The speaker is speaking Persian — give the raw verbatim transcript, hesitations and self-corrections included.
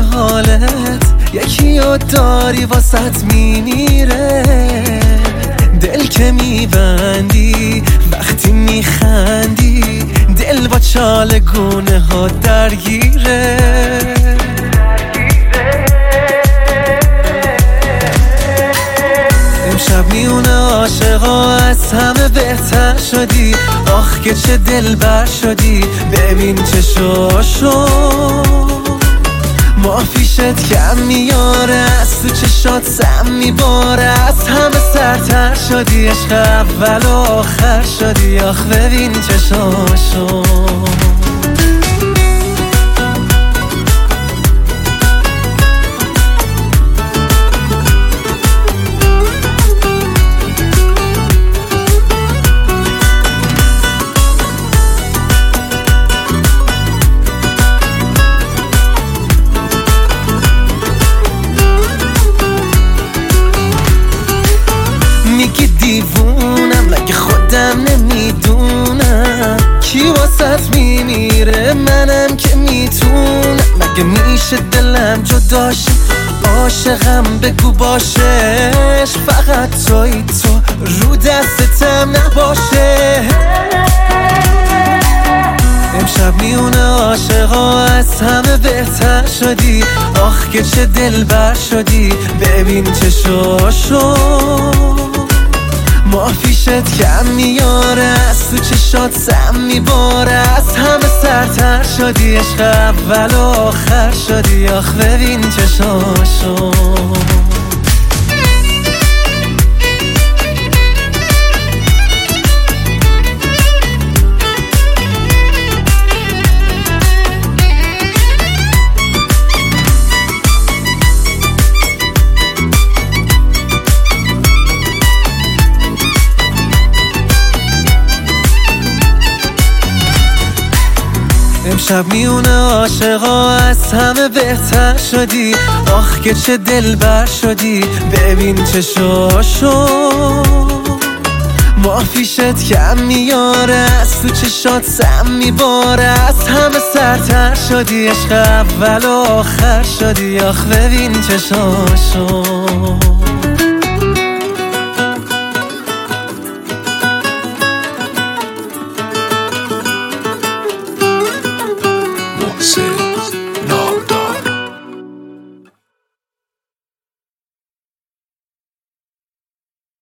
حالت یکی رو داری واسط میمیره. دل که میبندی وقتی میخندی دل با چال گونه ها درگیره. امشب میونه عاشقا از همه بهتر شدی. آخ که چه دلبر شدی، ببین چه شاشو مافیشت کم میاره، از تو چشات سم میباره، از همه سرتر شدی، عشق اول و آخر شدی. آخ ببین چه شاشو. میگی دیوونم مگه خودم نمیدونم کی واسط میمیره، منم که میتونم. مگه میشه دلم جداشه، عاشقم بگو باشش، فقط توی تو رو دستتم نباشه. امشب میونه عاشقا از همه بهتر شدی. آخ که چه دلبر شدی، ببین چه شاشو مافیشت کم میاره، از تو چشات سم میباره، از همه سرتر شدی، عشق اول و آخر شدی. آخ ببین چه شاشو. امشب میونه عاشقا از همه بهتر شدی. آخ که چه دلبر شدی، ببین چه شاشو مافیشت کم میاره، از تو چشات سم میباره، از همه سرتر شدی، عشق اول و آخر شدی. آخ ببین چه شاشو.